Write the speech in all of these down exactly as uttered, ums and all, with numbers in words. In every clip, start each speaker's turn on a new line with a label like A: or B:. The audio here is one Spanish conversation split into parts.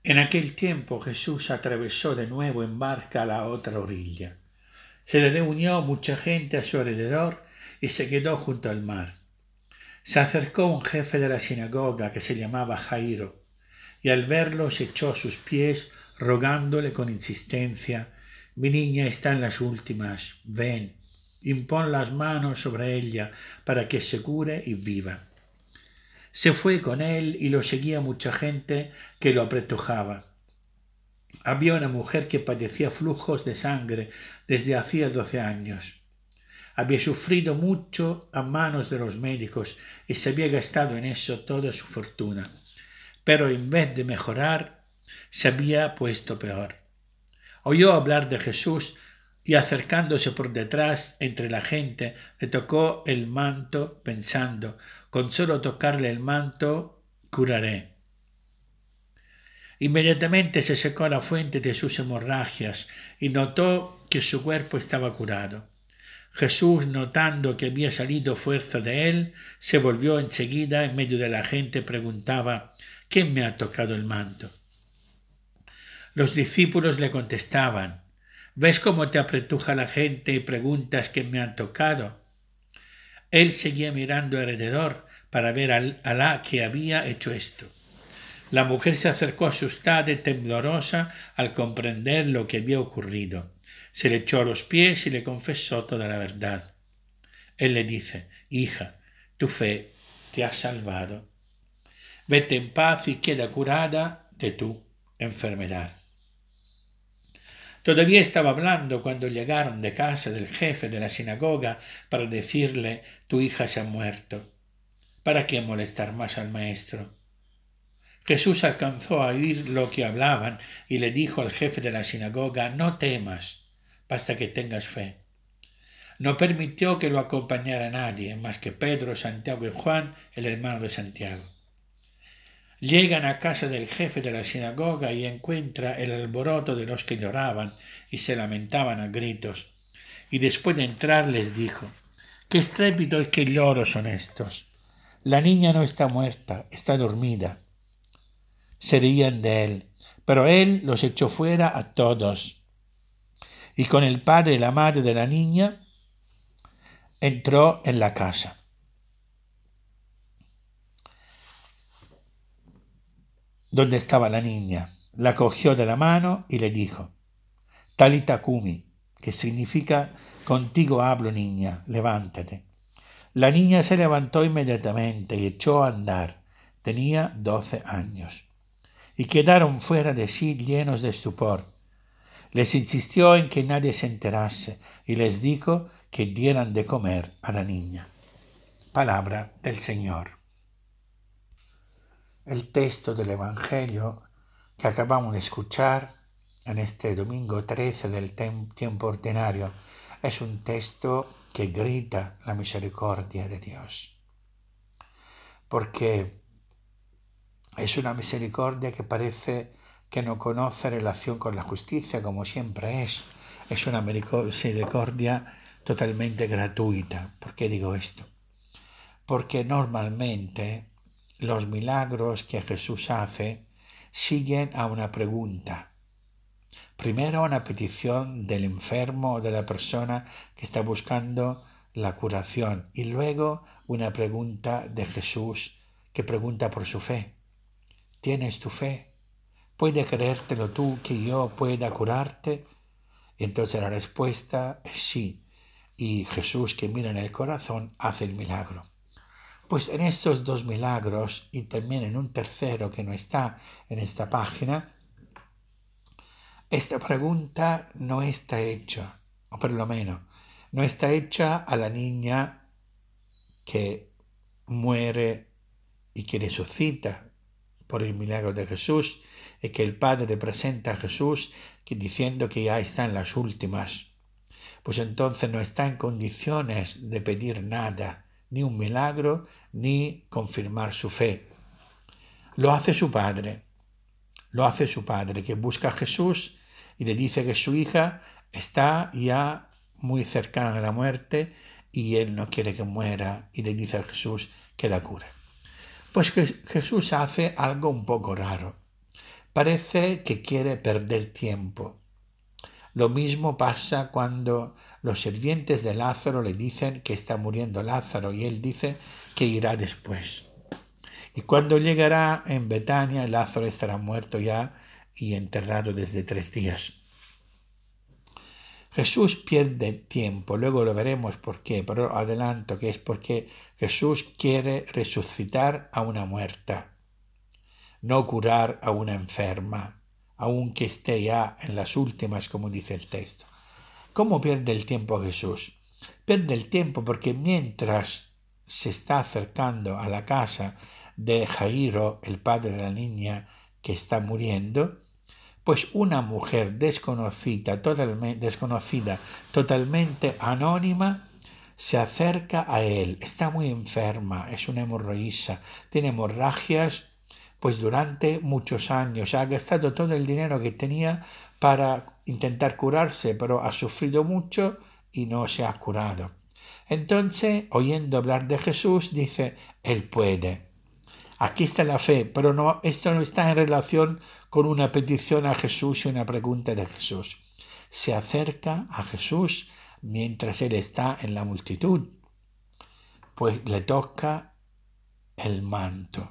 A: En aquel tiempo Jesús atravesó de nuevo en barca a la otra orilla. Se le reunió mucha gente a su alrededor y se quedó junto al mar. Se acercó un jefe de la sinagoga que se llamaba Jairo, y al verlo se echó a sus pies rogándole con insistencia: «Mi niña está en las últimas, ven, impón las manos sobre ella para que se cure y viva». Se fue con él y lo seguía mucha gente que lo apretujaba. Había una mujer que padecía flujos de sangre desde hacía doce años. Había sufrido mucho a manos de los médicos y se había gastado en eso toda su fortuna. Pero en vez de mejorar, se había puesto peor. Oyó hablar de Jesús y acercándose por detrás entre la gente, le tocó el manto pensando: «Con solo tocarle el manto, curaré». Inmediatamente se secó la fuente de sus hemorragias y notó que su cuerpo estaba curado. Jesús, notando que había salido fuerza de él, se volvió enseguida en medio de la gente y preguntaba: «¿Quién me ha tocado el manto?». Los discípulos le contestaban: «¿Ves cómo te apretuja la gente y preguntas quién me ha tocado?». Él seguía mirando alrededor para ver a la que había hecho esto. La mujer se acercó asustada y temblorosa al comprender lo que había ocurrido. Se le echó a los pies y le confesó toda la verdad. Él le dice: «Hija, tu fe te ha salvado. Vete en paz y queda curada de tu enfermedad». Todavía estaba hablando cuando llegaron de casa del jefe de la sinagoga para decirle: «Tu hija se ha muerto. ¿Para qué molestar más al maestro?». Jesús alcanzó a oír lo que hablaban y le dijo al jefe de la sinagoga: «No temas, basta que tengas fe». No permitió que lo acompañara nadie, más que Pedro, Santiago y Juan, el hermano de Santiago. Llegan a casa del jefe de la sinagoga y encuentra el alboroto de los que lloraban y se lamentaban a gritos. Y después de entrar les dijo: «¿Qué estrépito y qué lloros son estos? La niña no está muerta, está dormida». Se reían de él, pero él los echó fuera a todos. Y con el padre y la madre de la niña entró en la casa. Donde estaba la niña, la cogió de la mano y le dijo: «Talita cumi», que significa «Contigo hablo, niña, levántate». La niña se levantó inmediatamente y echó a andar. Tenía doce años. Y quedaron fuera de sí llenos de estupor. Les insistió en que nadie se enterase y les dijo que dieran de comer a la niña. Palabra del Señor. El texto del Evangelio que acabamos de escuchar en este domingo trece del tiempo ordinario es un texto que grita la misericordia de Dios. Porque es una misericordia que parece que no conoce relación con la justicia, como siempre es. Es una misericordia totalmente gratuita. ¿Por qué digo esto? Porque normalmente los milagros que Jesús hace siguen a una pregunta. Primero una petición del enfermo o de la persona que está buscando la curación y luego una pregunta de Jesús que pregunta por su fe. ¿Tienes tu fe? ¿Puede creértelo tú que yo pueda curarte? Y entonces la respuesta es sí. Y Jesús, que mira en el corazón, hace el milagro. Pues en estos dos milagros y también en un tercero que no está en esta página, esta pregunta no está hecha, o por lo menos no está hecha a la niña que muere y que resucita por el milagro de Jesús, y que el Padre le presenta a Jesús que diciendo que ya está en las últimas. Pues entonces no está en condiciones de pedir nada, ni un milagro, ni confirmar su fe. Lo hace su padre, lo hace su padre, que busca a Jesús y le dice que su hija está ya muy cercana a la muerte y él no quiere que muera y le dice a Jesús que la cure. Pues que Jesús hace algo un poco raro. Parece que quiere perder tiempo. Lo mismo pasa cuando los sirvientes de Lázaro le dicen que está muriendo Lázaro y él dice que irá después. Y cuando llegará en Betania, Lázaro estará muerto ya y enterrado desde tres días. Jesús pierde tiempo, luego lo veremos por qué, pero adelanto que es porque Jesús quiere resucitar a una muerta, no curar a una enferma, aunque esté ya en las últimas, como dice el texto. ¿Cómo pierde el tiempo Jesús? Pierde el tiempo porque mientras se está acercando a la casa de Jairo, el padre de la niña que está muriendo, pues una mujer desconocida, totalmente, desconocida, totalmente anónima, se acerca a él. Está muy enferma, es una hemorroísa, tiene hemorragias, pues durante muchos años ha gastado todo el dinero que tenía para intentar curarse, pero ha sufrido mucho y no se ha curado. Entonces, oyendo hablar de Jesús, dice, él puede. Aquí está la fe, pero no, esto no está en relación con una petición a Jesús y una pregunta de Jesús. Se acerca a Jesús mientras él está en la multitud, pues le toca el manto,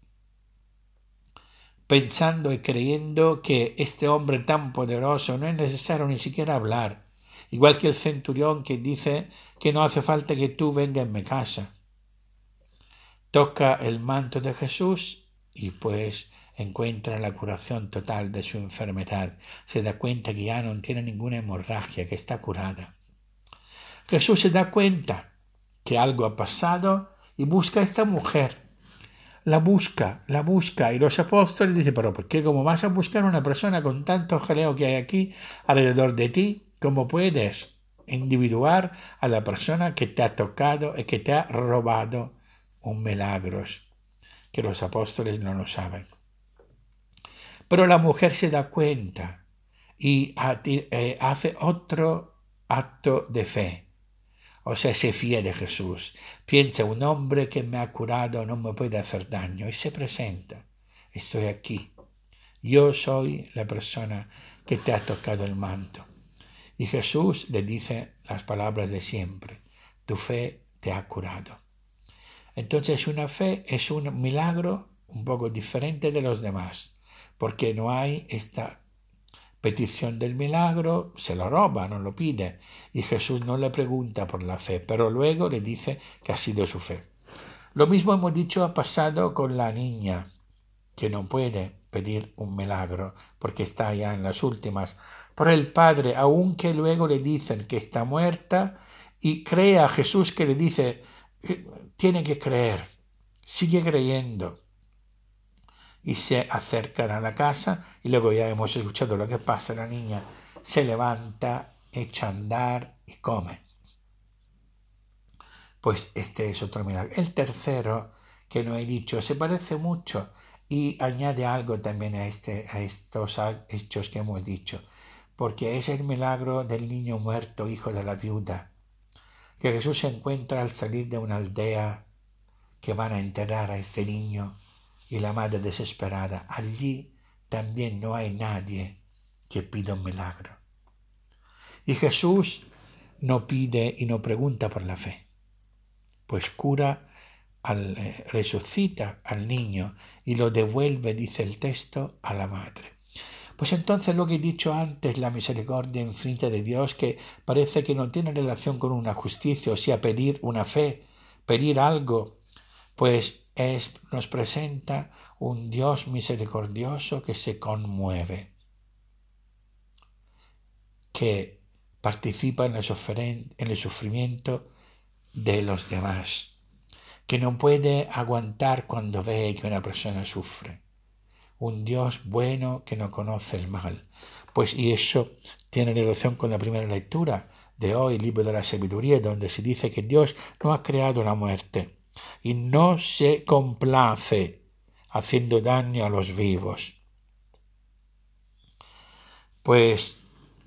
A: pensando y creyendo que este hombre tan poderoso no es necesario ni siquiera hablar, igual que el centurión que dice que no hace falta que tú vengas en mi casa. Toca el manto de Jesús y pues encuentra la curación total de su enfermedad. Se da cuenta que ya no tiene ninguna hemorragia, que está curada. Jesús se da cuenta que algo ha pasado y busca a esta mujer. La busca, la busca. Y los apóstoles dicen, pero ¿por qué? ¿Cómo vas a buscar a una persona con tanto jaleo que hay aquí alrededor de ti? ¿Cómo puedes individuar a la persona que te ha tocado y que te ha robado un milagro? Que los apóstoles no lo saben. Pero la mujer se da cuenta y hace otro acto de fe. O sea, se fía de Jesús. Piensa, un hombre que me ha curado no me puede hacer daño. Y se presenta. Estoy aquí. Yo soy la persona que te ha tocado el manto. Y Jesús le dice las palabras de siempre. Tu fe te ha curado. Entonces una fe es un milagro un poco diferente de los demás, porque no hay esta petición del milagro, se lo roba, no lo pide, y Jesús no le pregunta por la fe, pero luego le dice que ha sido su fe. Lo mismo hemos dicho ha pasado con la niña, que no puede pedir un milagro, porque está ya en las últimas, pero el padre, aunque luego le dicen que está muerta, y cree a Jesús que le dice, tiene que creer, sigue creyendo. Y se acercan a la casa y luego ya hemos escuchado lo que pasa. La niña se levanta, echa a andar y come. Pues este es otro milagro. El tercero, que no he dicho, se parece mucho y añade algo también a, este, a estos hechos que hemos dicho, porque es el milagro del niño muerto, hijo de la viuda, que Jesús se encuentra al salir de una aldea que van a enterrar a este niño y la madre desesperada. Allí también no hay nadie que pida un milagro. Y Jesús no pide y no pregunta por la fe, pues cura, al, eh, resucita al niño y lo devuelve, dice el texto, a la madre. Pues entonces lo que he dicho antes, la misericordia infinita de Dios, que parece que no tiene relación con una justicia, o sea, pedir una fe, pedir algo, pues es, nos presenta un Dios misericordioso que se conmueve, que participa en el, sufren, en el sufrimiento de los demás, que no puede aguantar cuando ve que una persona sufre. Un Dios bueno que no conoce el mal. Pues y eso tiene relación con la primera lectura de hoy, libro de la sabiduría, donde se dice que Dios no ha creado la muerte y no se complace haciendo daño a los vivos. Pues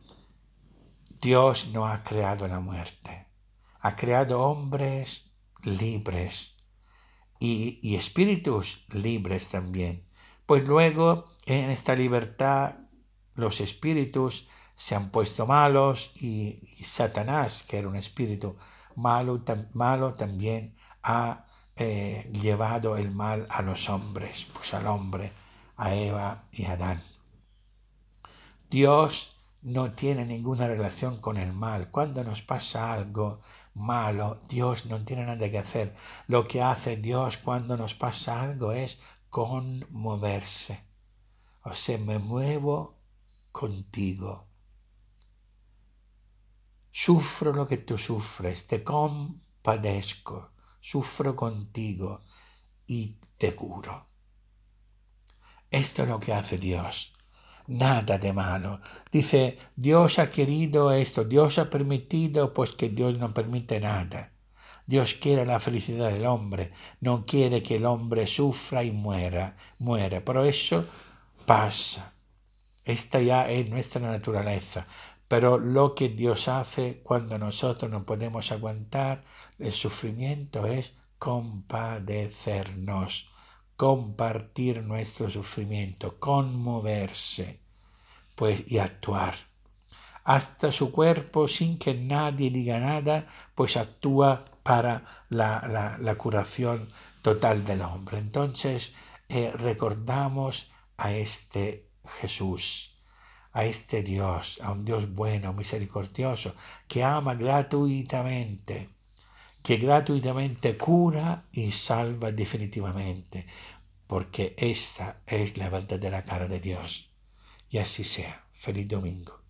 A: Dios no ha creado la muerte, ha creado hombres libres y, y espíritus libres también, Pues luego en esta libertad los espíritus se han puesto malos y, y Satanás, que era un espíritu malo, tam, malo también ha eh, llevado el mal a los hombres, pues al hombre, a Eva y a Adán. Dios no tiene ninguna relación con el mal. Cuando nos pasa algo malo, Dios no tiene nada que hacer. Lo que hace Dios cuando nos pasa algo es conmoverse. O sea, me muevo contigo. Sufro lo que tú sufres, te compadezco, sufro contigo y te curo. Esto es lo que hace Dios. Nada de malo. Dice, Dios ha querido esto, Dios ha permitido, pues que Dios no permite nada. Dios quiere la felicidad del hombre, no quiere que el hombre sufra y muera, muera. Pero eso pasa. Esta ya es nuestra naturaleza. Pero lo que Dios hace cuando nosotros no podemos aguantar el sufrimiento es compadecernos, compartir nuestro sufrimiento, conmoverse, pues, y actuar. Hasta su cuerpo, sin que nadie diga nada, pues actúa para la, la, la curación total del hombre. Entonces eh, recordamos a este Jesús, a este Dios, a un Dios bueno, misericordioso, que ama gratuitamente, que gratuitamente cura y salva definitivamente, porque esta es la verdadera cara de Dios. Y así sea. Feliz domingo.